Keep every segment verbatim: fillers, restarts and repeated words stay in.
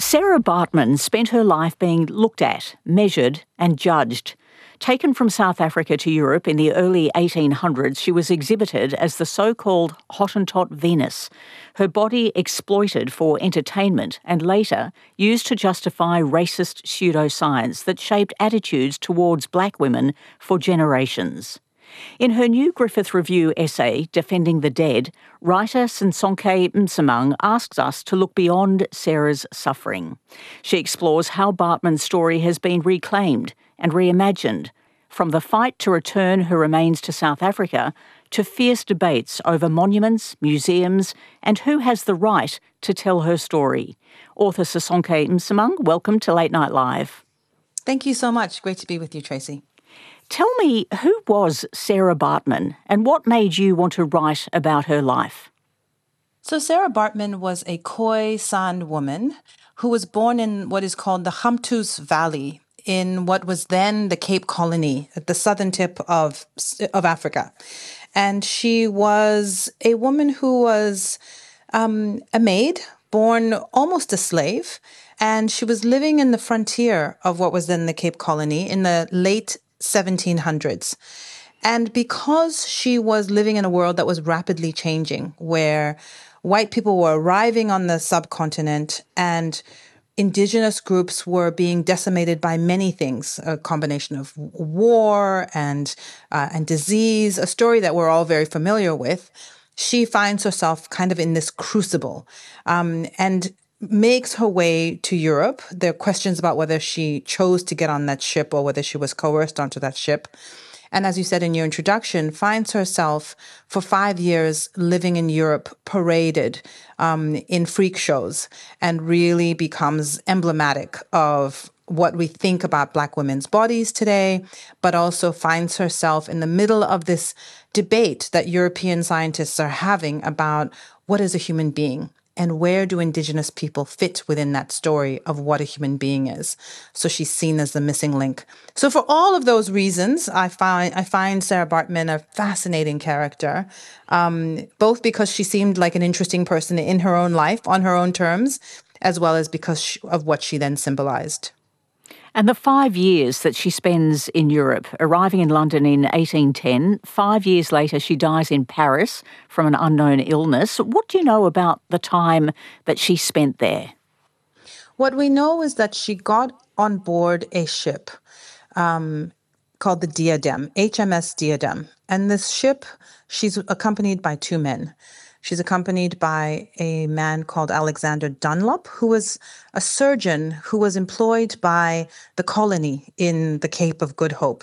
Sarah Baartman spent her life being looked at, measured and judged. Taken from South Africa to Europe in the early eighteen hundreds, she was exhibited as the so-called Hottentot Venus, her body exploited for entertainment and later used to justify racist pseudoscience that shaped attitudes towards black women for generations. In her new Griffith Review essay, Defending the Dead, writer Sisonke Msimang asks us to look beyond Sarah's suffering. She explores how Baartman's story has been reclaimed and reimagined, from the fight to return her remains to South Africa to fierce debates over monuments, museums, and who has the right to tell her story. Author Sisonke Msimang, welcome to Late Night Live. Thank you so much. Great to be with you, Tracy. Tell me, who was Sarah Baartman and what made you want to write about her life? So Sarah Baartman was a Khoisan woman who was born in what is called the Hamptus Valley in what was then the Cape Colony at the southern tip of, of Africa. And she was a woman who was um, a maid, born almost a slave, and she was living in the frontier of what was then the Cape Colony in the late seventeen hundreds. And because she was living in a world that was rapidly changing, where white people were arriving on the subcontinent and indigenous groups were being decimated by many things, a combination of war and uh, and disease, a story that we're all very familiar with, she finds herself kind of in this crucible um, and makes her way to Europe. There are questions about whether she chose to get on that ship or whether she was coerced onto that ship. And as you said in your introduction, finds herself for five years living in Europe, paraded um, in freak shows, and really becomes emblematic of what we think about Black women's bodies today, but also finds herself in the middle of this debate that European scientists are having about what is a human being. And where do Indigenous people fit within that story of what a human being is? So she's seen as the missing link. So for all of those reasons, I find I find Sarah Baartman a fascinating character, um, both because she seemed like an interesting person in her own life, on her own terms, as well as because of what she then symbolized. And the five years that she spends in Europe, arriving in London in eighteen ten, five years later she dies in Paris from an unknown illness. What do you know about the time that she spent there? What we know is that she got on board a ship um, called the Diadem, H M S Diadem. And this ship, she's accompanied by two men. She's accompanied by a man called Alexander Dunlop, who was a surgeon who was employed by the colony in the Cape of Good Hope.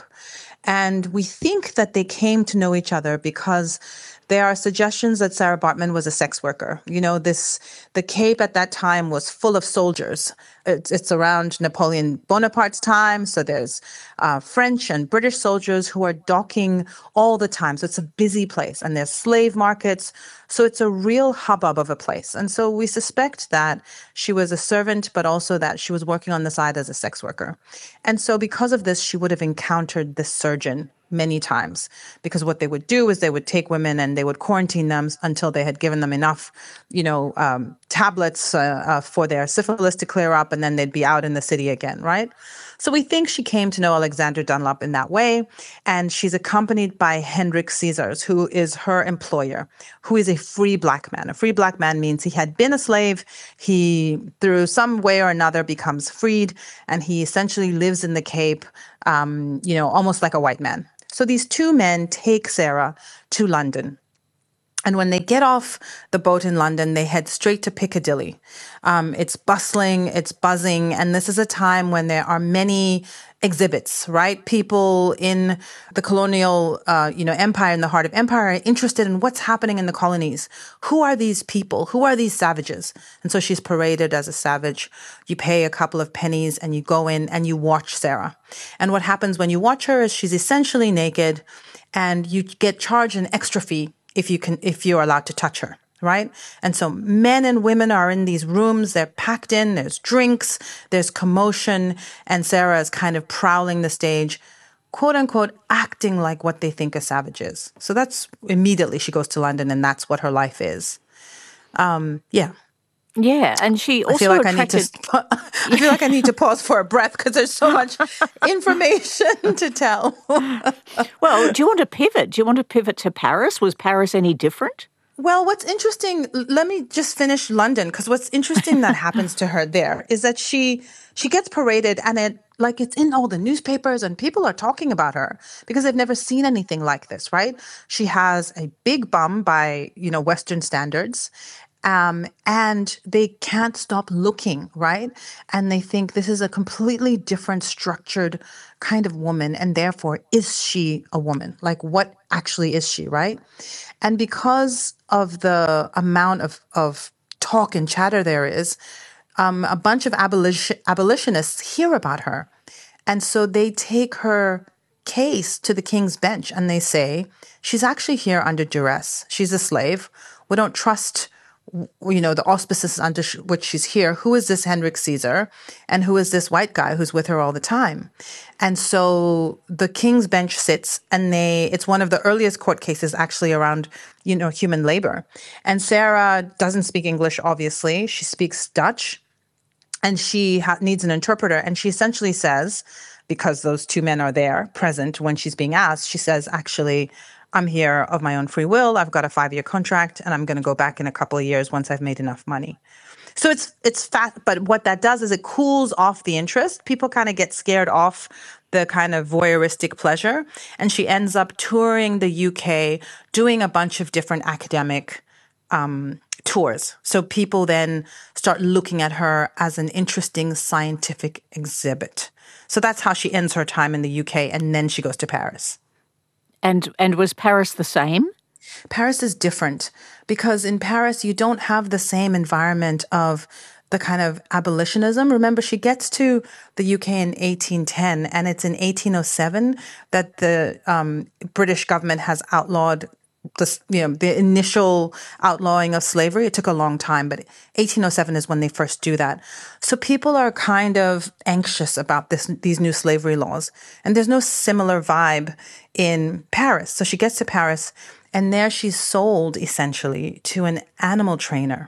And we think that they came to know each other because there are suggestions that Sarah Baartman was a sex worker. You know, this the Cape at that time was full of soldiers. It's, it's around Napoleon Bonaparte's time, so there's uh, French and British soldiers who are docking all the time. So it's a busy place, and there's slave markets. So it's a real hubbub of a place. And so we suspect that she was a servant, but also that she was working on the side as a sex worker. And so because of this, she would have encountered this surgeon many times, because what they would do is they would take women and they would quarantine them until they had given them enough, you know, um, tablets uh, uh, for their syphilis to clear up, and then they'd be out in the city again, right? So we think she came to know Alexander Dunlop in that way, and she's accompanied by Hendrik Caesars, who is her employer, who is a free Black man. A free Black man means he had been a slave, he, through some way or another, becomes freed, and he essentially lives in the Cape, um, you know, almost like a white man. So these two men take Sarah to London. And when they get off the boat in London, they head straight to Piccadilly. Um, it's bustling, it's buzzing, and this is a time when there are many exhibits, right? People in the colonial, uh, you know, empire, in the heart of empire, are interested in what's happening in the colonies. Who are these people? Who are these savages? And so she's paraded as a savage. You pay a couple of pennies and you go in and you watch Sarah. And what happens when you watch her is she's essentially naked, and you get charged an extra fee if you can, if you're allowed to touch her, right? And so men and women are in these rooms, they're packed in, there's drinks, there's commotion, and Sarah is kind of prowling the stage, quote unquote, acting like what they think a savage is. So that's immediately she goes to London, and that's what her life is. Um, yeah. Yeah, and she I feel also like I need to. attracted... sp- I feel like I need to pause for a breath because there's so much information to tell. Well, do you want to pivot? Do you want to pivot to Paris? Was Paris any different? Well, what's interesting, l- let me just finish London, because what's interesting that happens to her there is that she she gets paraded, and it like it's in all the newspapers, and people are talking about her because they've never seen anything like this, right? She has a big bum by, you know, Western standards. Um, and they can't stop looking, right? And they think this is a completely different structured kind of woman. And therefore, is she a woman? Like, what actually is she, right? And because of the amount of, of talk and chatter there is, um, a bunch of abolition, abolitionists hear about her. And so they take her case to the King's Bench and they say, she's actually here under duress. She's a slave. We don't trust, you know, the auspices under sh- which she's here. Who is this Henrik Caesar? And who is this white guy who's with her all the time? And so the King's Bench sits, and they, it's one of the earliest court cases actually around, you know, human labor. And Sarah doesn't speak English, obviously. She speaks Dutch, and she ha- needs an interpreter. And she essentially says, because those two men are there present when she's being asked, she says, actually, I'm here of my own free will. I've got a five-year contract, and I'm going to go back in a couple of years once I've made enough money. So it's it's fat, but what that does is it cools off the interest. People kind of get scared off the kind of voyeuristic pleasure, and she ends up touring the U K, doing a bunch of different academic um, tours. So people then start looking at her as an interesting scientific exhibit. So that's how she ends her time in the U K, and then she goes to Paris. And and was Paris the same? Paris is different because in Paris, you don't have the same environment of the kind of abolitionism. Remember, she gets to the U K in eighteen ten, and it's in eighteen oh seven that the um, British government has outlawed the, you know, the initial outlawing of slavery. It took a long time, but eighteen oh seven is when they first do that. So people are kind of anxious about this, these new slavery laws. And there's no similar vibe in Paris. So she gets to Paris, and there she's sold essentially to an animal trainer.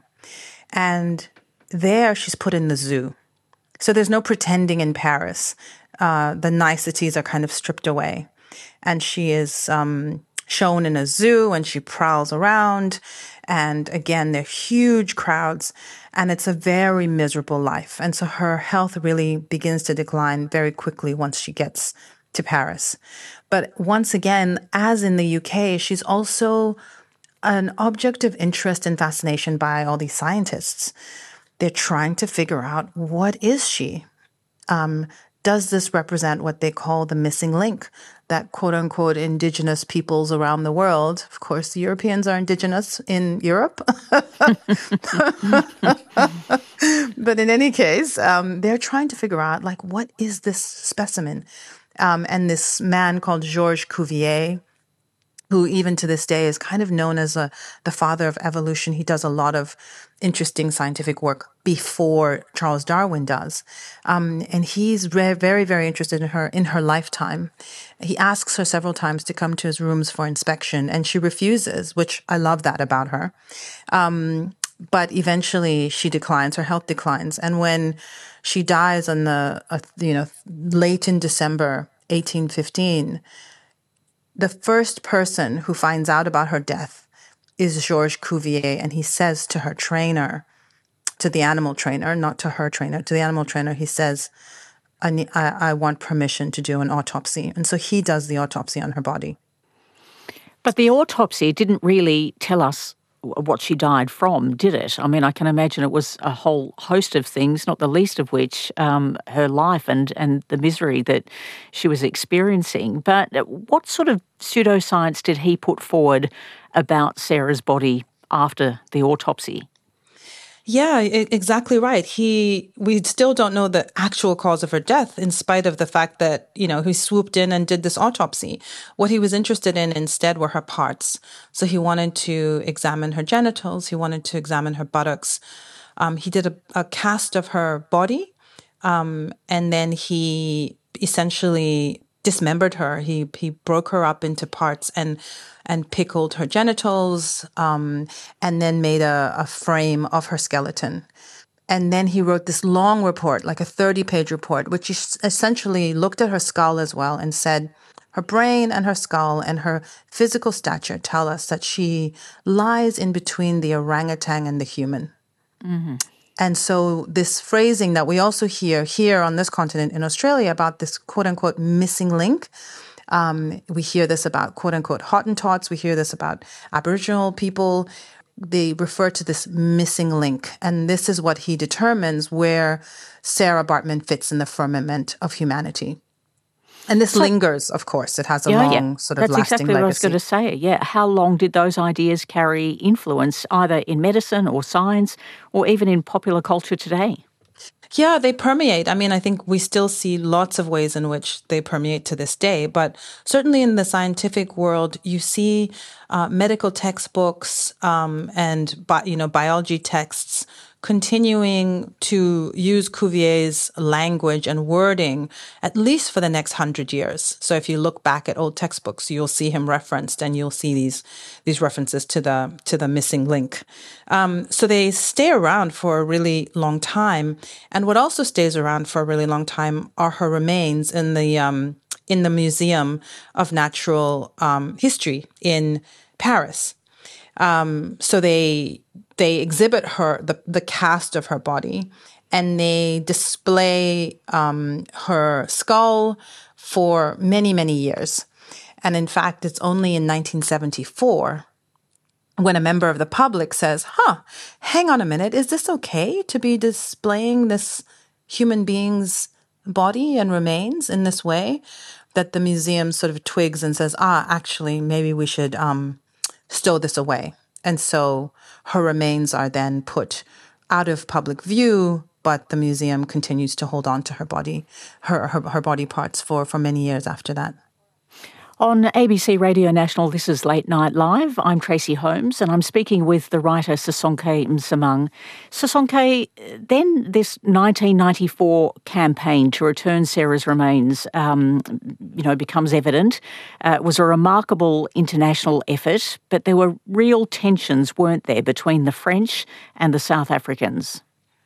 And there she's put in the zoo. So there's no pretending in Paris. Uh, the niceties are kind of stripped away. And she is um, shown in a zoo, and she prowls around. And again, they're huge crowds, and it's a very miserable life. And so her health really begins to decline very quickly once she gets to Paris. But once again, as in the U K, she's also an object of interest and fascination by all these scientists. They're trying to figure out, what is she? Um, does this represent what they call the missing link, that quote unquote indigenous peoples around the world? Of course, the Europeans are indigenous in Europe. But in any case, um, they're trying to figure out, like, what is this specimen? Um, and this man called Georges Cuvier, who even to this day is kind of known as a, the father of evolution. He does a lot of interesting scientific work before Charles Darwin does. Um, and he's very, very, very interested in her in her lifetime. He asks her several times to come to his rooms for inspection, and she refuses, which I love that about her. Um, but eventually she declines, her health declines. And when she dies on the, uh, you know, late in December eighteen fifteen, the first person who finds out about her death is Georges Cuvier, and he says to her trainer, to the animal trainer, not to her trainer, to the animal trainer, he says, I, need, I, I want permission to do an autopsy. And so he does the autopsy on her body. But the autopsy didn't really tell us what she died from, did it? I mean, I can imagine it was a whole host of things, not the least of which um, her life and, and the misery that she was experiencing. But what sort of pseudoscience did he put forward about Sarah's body after the autopsy? Yeah, e- exactly right. He, we still don't know the actual cause of her death, in spite of the fact that, you know, he swooped in and did this autopsy. What he was interested in instead were her parts. So he wanted to examine her genitals. He wanted to examine her buttocks. Um, he did a, a cast of her body. Um, and then he essentially dismembered her. He he broke her up into parts and and pickled her genitals, um, and then made a, a frame of her skeleton. And then he wrote this long report, like a thirty-page report, which essentially looked at her skull as well and said, her brain and her skull and her physical stature tell us that she lies in between the orangutan and the human. Mm-hmm. And so this phrasing that we also hear here on this continent in Australia about this quote-unquote missing link, um, we hear this about quote-unquote Hottentots, we hear this about Aboriginal people. They refer to this missing link. And this is what he determines where Sarah Baartman fits in the firmament of humanity. And this so, lingers, of course. It has a yeah, long yeah. sort of That's lasting exactly legacy. what I was going to say. Yeah. How long did those ideas carry influence, either in medicine or science or even in popular culture today? Yeah, they permeate. I mean, I think we still see lots of ways in which they permeate to this day. But certainly in the scientific world, you see uh, medical textbooks um, and bi- you know biology texts continuing to use Cuvier's language and wording at least for the next hundred years. So if you look back at old textbooks, you'll see him referenced, and you'll see these these references to the to the missing link. Um, so they stay around for a really long time. And what also stays around for a really long time are her remains in the um, in the Museum of Natural um, History in Paris. Um, so they they exhibit her the the cast of her body, and they display um, her skull for many many years. And in fact, it's only in nineteen seventy-four when a member of the public says, "Huh, hang on a minute, is this okay to be displaying this human being's body and remains in this way?" that the museum sort of twigs and says, "Ah, actually, maybe we should." Um, stow this away. And so her remains are then put out of public view, but the museum continues to hold on to her body, her her, her body parts for, for many years after that. On A B C Radio National, this is Late Night Live. I'm Tracy Holmes, and I'm speaking with the writer Sisonke Msimang. Sisonke, then this nineteen ninety-four campaign to return Sarah's remains, um, you know, becomes evident. Uh, it was a remarkable international effort, but there were real tensions, weren't there, between the French and the South Africans?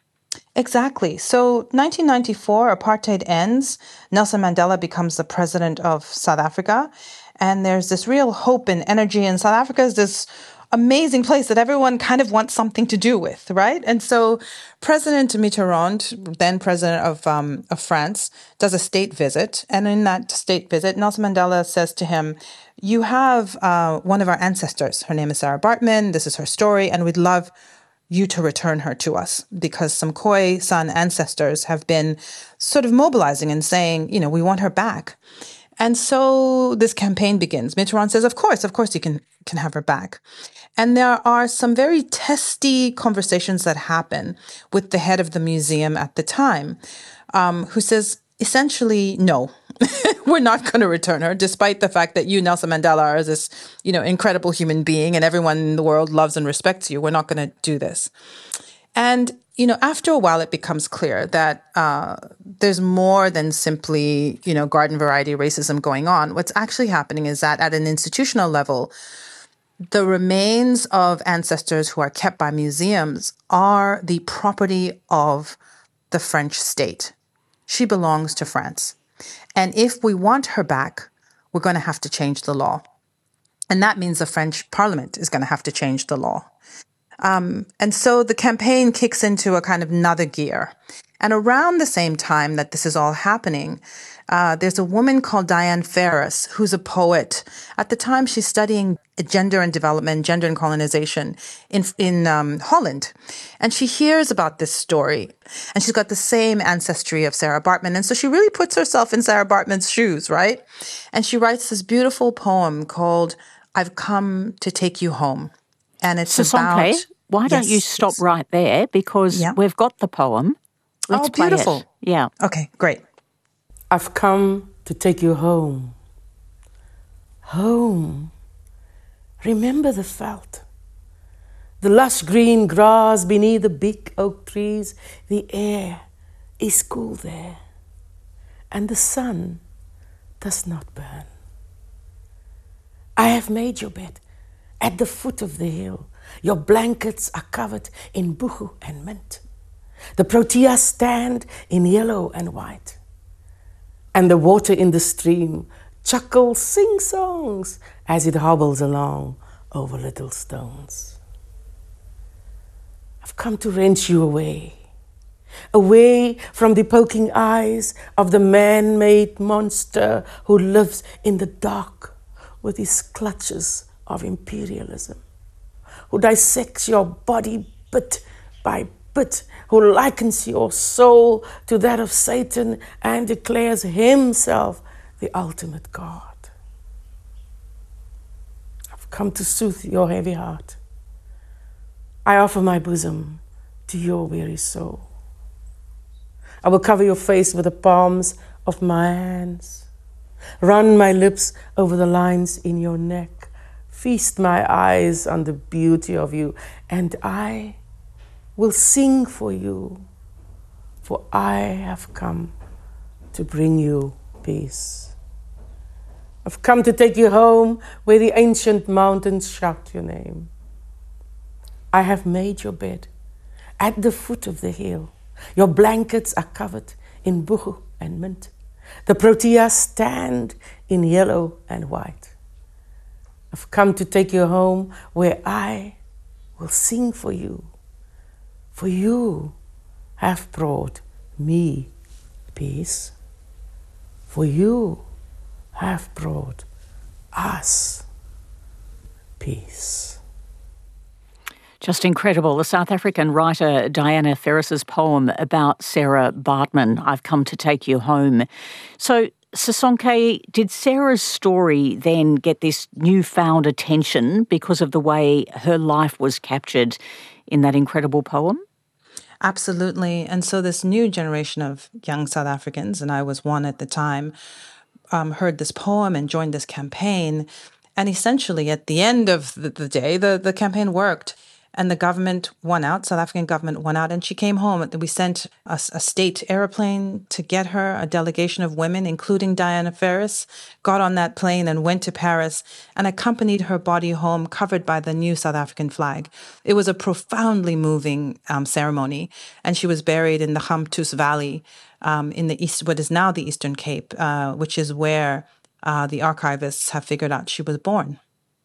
Exactly. So nineteen ninety-four, apartheid ends. Nelson Mandela becomes the president of South Africa. And there's this real hope and energy. And South Africa is this amazing place that everyone kind of wants something to do with, right? And so President Mitterrand, then president of, um, of France, does a state visit. And in that state visit, Nelson Mandela says to him, "You have uh, one of our ancestors. Her name is Sarah Baartman. This is her story. And we'd love you to return her to us, because some Khoi-San ancestors have been sort of mobilizing and saying, you know, we want her back." And so this campaign begins. Mitterrand says, of course, of course you can, can have her back. And there are some very testy conversations that happen with the head of the museum at the time, um, who says, essentially, no, we're not going to return her, despite the fact that you, Nelson Mandela, are this, you know, incredible human being and everyone in the world loves and respects you. We're not going to do this. And, you know, after a while, it becomes clear that uh, there's more than simply, you know, garden variety racism going on. What's actually happening is that at an institutional level, the remains of ancestors who are kept by museums are the property of the French state. She belongs to France. And if we want her back, we're going to have to change the law. And that means the French parliament is going to have to change the law. Um, and so the campaign kicks into a kind of another gear. And around the same time that this is all happening, uh, there's a woman called Diane Ferris, who's a poet. At the time, she's studying gender and development, gender and colonization in in um, Holland. And she hears about this story. And she's got the same ancestry of Sarah Baartman. And so she really puts herself in Sarah Baartman's shoes, right? And she writes this beautiful poem called I've Come to Take You Home. And it's Sisonke, about... why don't yes, you stop yes. right there? Because yeah. we've got the poem. Let's oh, play beautiful. it. Yeah. Okay, great. I've come to take you home. Home. Remember the veldt. The lush green grass beneath the big oak trees. The air is cool there. And the sun does not burn. I have made your bed at the foot of the hill. Your blankets are covered in buchu and mint. The proteas stand in yellow and white. And the water in the stream chuckles, sing songs as it hobbles along over little stones. I've come to wrench you away, away from the poking eyes of the man-made monster who lives in the dark with his clutches of imperialism, who dissects your body bit by bit, who likens your soul to that of Satan and declares himself the ultimate God. I've come to soothe your heavy heart. I offer my bosom to your weary soul. I will cover your face with the palms of my hands, run my lips over the lines in your neck, feast my eyes on the beauty of you, and I will sing for you, for I have come to bring you peace. I've come to take you home where the ancient mountains shout your name. I have made your bed at the foot of the hill. Your blankets are covered in buchu and mint. The proteas stand in yellow and white. I've come to take you home where I will sing for you. For you have brought me peace. For you have brought us peace. Just incredible. The South African writer Diana Ferris's poem about Sarah Baartman, I've Come to Take You Home. So, Sisonke, did Sarah's story then get this newfound attention because of the way her life was captured in that incredible poem? Absolutely. And so this new generation of young South Africans, and I was one at the time, um, heard this poem and joined this campaign. And essentially, at the end of the, the day, the, the campaign worked. And the government won out, South African government won out, and she came home. We sent a, a state airplane to get her. A delegation of women, including Diana Ferris, got on that plane and went to Paris and accompanied her body home covered by the new South African flag. It was a profoundly moving um, ceremony, and she was buried in the Gamtoos Valley um, in the east, what is now the Eastern Cape, uh, which is where uh, the archivists have figured out she was born.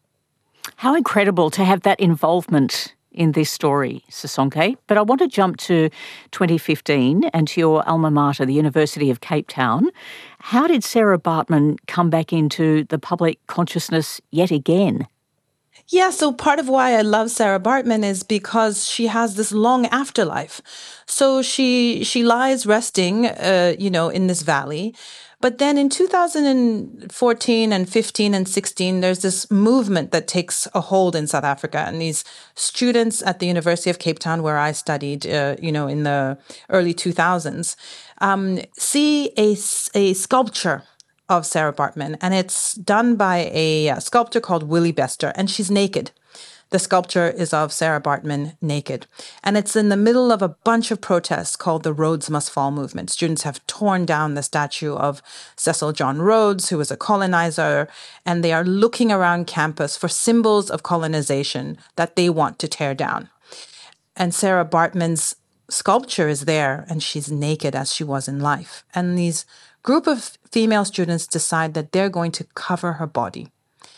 How incredible to have that involvement in this story, Sisonke. But I want to jump to twenty fifteen and to your alma mater, the University of Cape Town. How did Sarah Baartman come back into the public consciousness yet again? Yeah, so part of why I love Sarah Baartman is because she has this long afterlife. So she she lies resting, uh, you know, in this valley. But then in two thousand fourteen and fifteen and sixteen, there's this movement that takes a hold in South Africa. And these students at the University of Cape Town, where I studied, uh, you know, in the early two thousands, um, see a, a sculpture of Sarah Baartman. And it's done by a sculptor called Willie Bester, and she's naked. The sculpture is of Sarah Baartman naked. And it's in the middle of a bunch of protests called the Rhodes Must Fall movement. Students have torn down the statue of Cecil John Rhodes, who was a colonizer, and they are looking around campus for symbols of colonization that they want to tear down. And Sarah Baartman's sculpture is there, and she's naked as she was in life. And these group of female students decide that they're going to cover her body.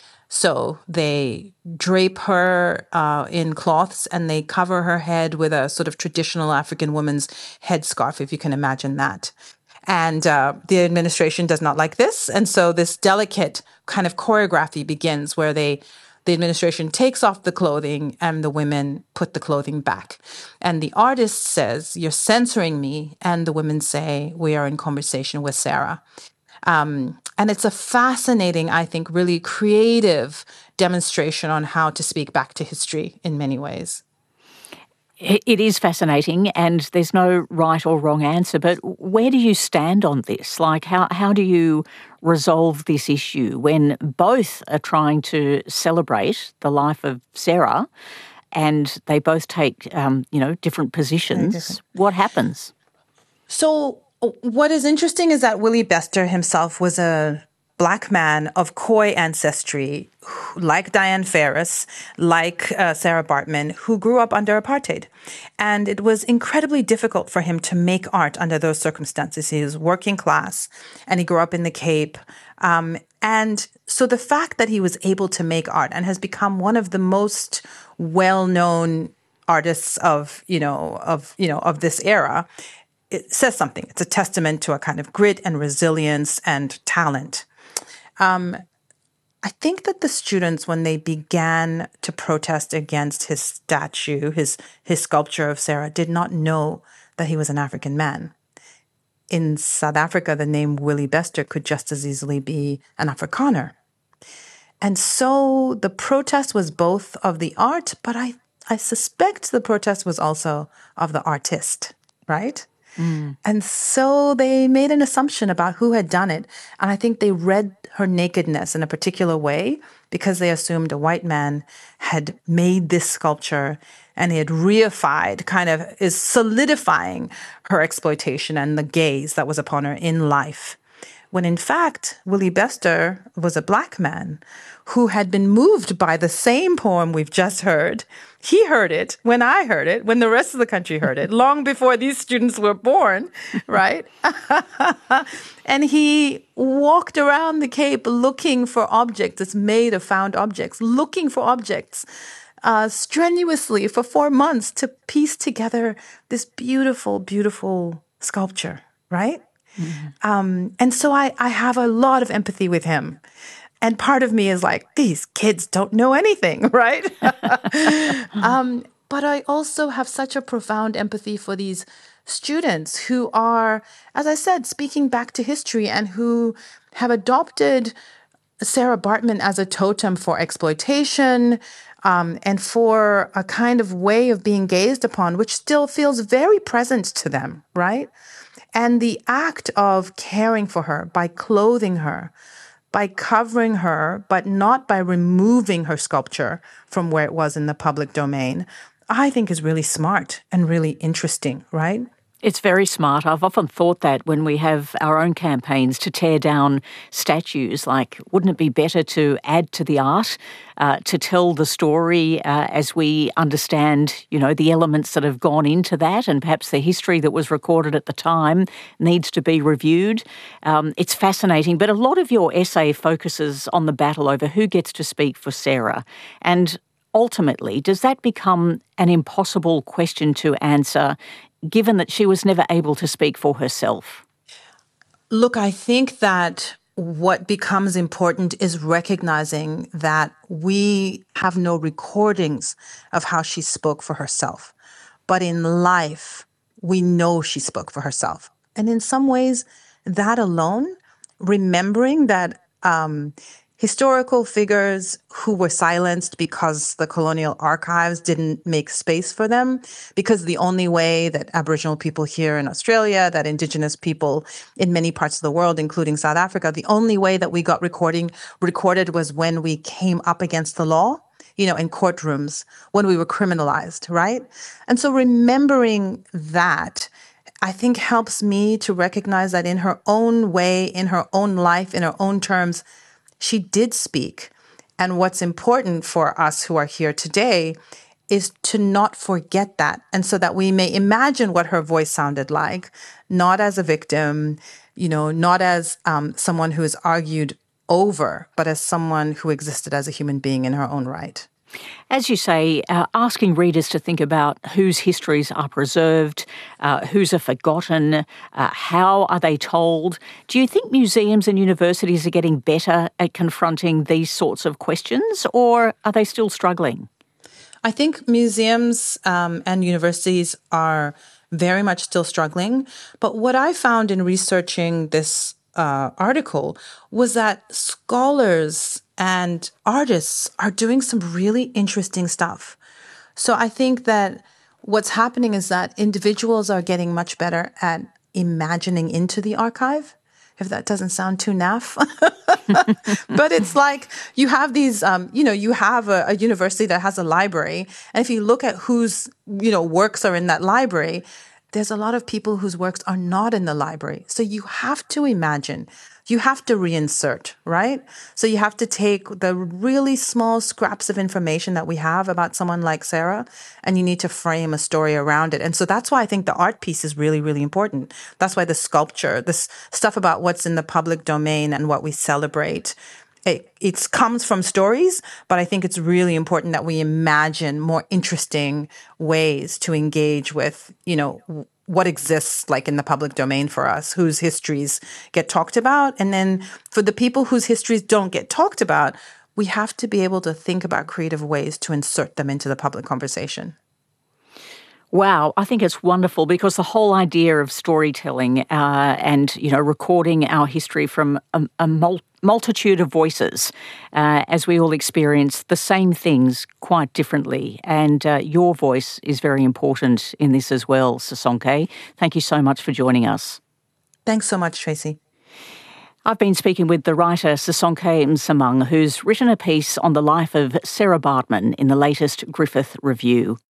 So they drape her uh, in cloths and they cover her head with a sort of traditional African woman's headscarf, if you can imagine that. And uh, the administration does not like this. And so this delicate kind of choreography begins where they, the administration takes off the clothing and the women put the clothing back. And the artist says, "You're censoring me." And the women say, "We are in conversation with Sarah." Um, and it's a fascinating, I think, really creative demonstration on how to speak back to history in many ways. It is fascinating, and there's no right or wrong answer, but where do you stand on this? Like, how, how do you resolve this issue when both are trying to celebrate the life of Sarah and they both take, um, you know, different positions? Different. What happens? So what is interesting is that Willie Bester himself was a Black man of Khoi ancestry, like Diane Ferris, like uh, Sarah Baartman, who grew up under apartheid. And it was incredibly difficult for him to make art under those circumstances. He was working class and he grew up in the Cape. Um, and so the fact that he was able to make art and has become one of the most well-known artists of, you know, of, you know, of this era, it says something. It's a testament to a kind of grit and resilience and talent. Um, I think that the students, when they began to protest against his statue, his his sculpture of Sarah, did not know that he was an African man. In South Africa, the name Willie Bester could just as easily be an Afrikaner. And so the protest was both of the art, but I, I suspect the protest was also of the artist, right? Mm. And so they made an assumption about who had done it. And I think they read her nakedness in a particular way because they assumed a white man had made this sculpture and he had reified, kind of is solidifying her exploitation and the gaze that was upon her in life. When in fact, Willie Bester was a Black man who had been moved by the same poem we've just heard. He heard it when I heard it, when the rest of the country heard it, long before these students were born, right? And he walked around the Cape looking for objects. It's made of found objects, looking for objects uh, strenuously for four months to piece together this beautiful, beautiful sculpture, right? Mm-hmm. Um, and so I, I have a lot of empathy with him. And part of me is like, these kids don't know anything, right? um, but I also have such a profound empathy for these students who are, as I said, speaking back to history and who have adopted Sarah Baartman as a totem for exploitation um, and for a kind of way of being gazed upon, which still feels very present to them, right? And the act of caring for her by clothing her, by covering her, but not by removing her sculpture from where it was in the public domain, I think is really smart and really interesting, right? It's very smart. I've often thought that when we have our own campaigns to tear down statues, like, wouldn't it be better to add to the art, uh, to tell the story uh, as we understand, you know, the elements that have gone into that, and perhaps the history that was recorded at the time needs to be reviewed. Um, it's fascinating, but a lot of your essay focuses on the battle over who gets to speak for Sarah. And ultimately, does that become an impossible question to answer, given that she was never able to speak for herself? Look, I think that what becomes important is recognizing that we have no recordings of how she spoke for herself. But in life, we know she spoke for herself. And in some ways, that alone, remembering that um, historical figures who were silenced because the colonial archives didn't make space for them, because the only way that Aboriginal people here in Australia, that Indigenous people in many parts of the world, including South Africa, the only way that we got recording recorded was when we came up against the law, you know, in courtrooms, when we were criminalized, right? And so remembering that, I think, helps me to recognize that in her own way, in her own life, in her own terms, she did speak. And what's important for us who are here today is to not forget that. And so that we may imagine what her voice sounded like, not as a victim, you know, not as um, someone who is argued over, but as someone who existed as a human being in her own right. As you say, uh, asking readers to think about whose histories are preserved, uh, whose are forgotten, uh, how are they told. Do you think museums and universities are getting better at confronting these sorts of questions, or are they still struggling? I think museums um, and universities are very much still struggling. But what I found in researching this uh, article was that scholars and artists are doing some really interesting stuff. So I think that what's happening is that individuals are getting much better at imagining into the archive, if that doesn't sound too naff. But it's like you have these, um, you know, you have a, a university that has a library. And if you look at whose, you know, works are in that library, there's a lot of people whose works are not in the library. So you have to imagine, you have to reinsert, right? So you have to take the really small scraps of information that we have about someone like Sarah, and you need to frame a story around it. And so that's why I think the art piece is really, really important. That's why the sculpture, this stuff about what's in the public domain and what we celebrate, It, it comes from stories, but I think it's really important that we imagine more interesting ways to engage with, you know, what exists like in the public domain for us, whose histories get talked about. And then for the people whose histories don't get talked about, we have to be able to think about creative ways to insert them into the public conversation. Wow, I think it's wonderful because the whole idea of storytelling uh, and, you know, recording our history from a, a mul- multitude of voices uh, as we all experience the same things quite differently. And uh, your voice is very important in this as well, Sisonke. Thank you so much for joining us. Thanks so much, Tracy. I've been speaking with the writer Sisonke Msimang, who's written a piece on the life of Sarah Baartman in the latest Griffith Review.